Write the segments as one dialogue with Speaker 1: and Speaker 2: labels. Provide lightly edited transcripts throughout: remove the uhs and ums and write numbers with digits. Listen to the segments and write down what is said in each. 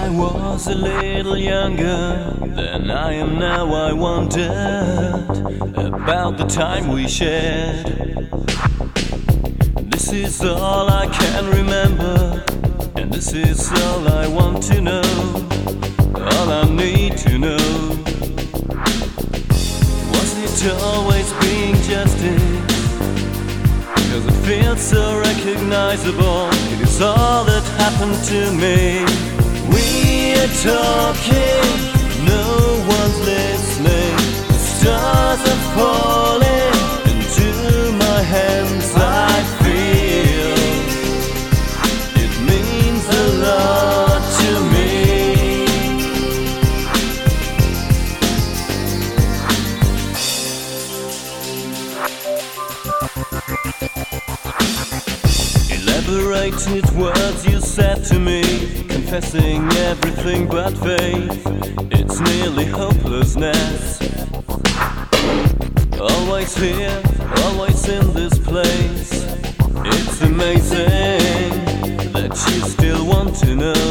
Speaker 1: I was a little younger than I am now, I wondered about the time we shared. This is all I can remember, and this is all I want to know, all I need to know. Was it always being justice? Cause it feels so recognizable. It is all that happened to me. We're talking, no one's listening. The stars are falling into my hands. I feel it means a lot to me. Elaborated words you said to me, confessing everything but faith. It's nearly hopelessness. Always here, always in this place. It's amazing that you still want to know.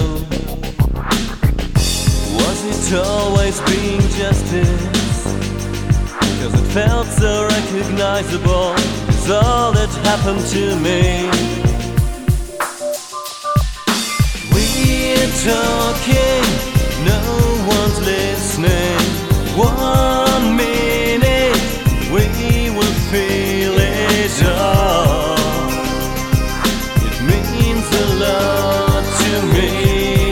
Speaker 1: Was it always being justice? Cause it felt so recognizable. It's all that happened to me. We're talking, no one's listening. 1 minute, we will feel it all. It means a lot to me.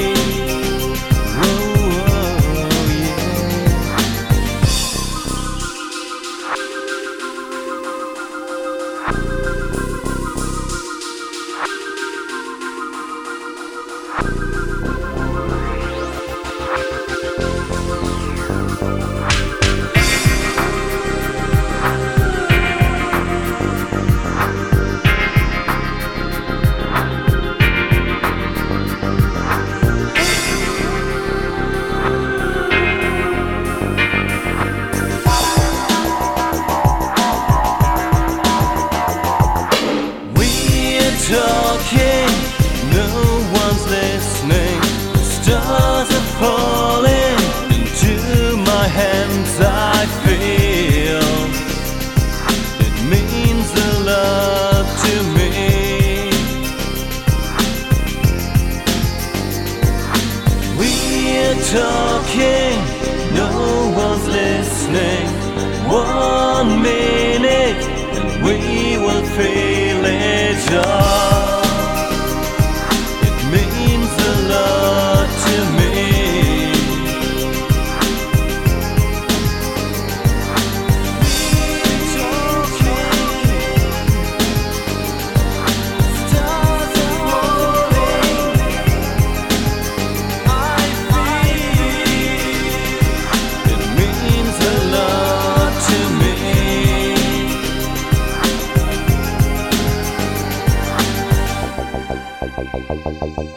Speaker 1: Talking, no one's listening. The stars are falling into my hands. I feel it means a lot to me. We're talking, no one's listening. 1 minute, and we will feel it all. It means a lot to me. We're talking, stars are falling. I feel it means a lot to me.
Speaker 2: Thank you.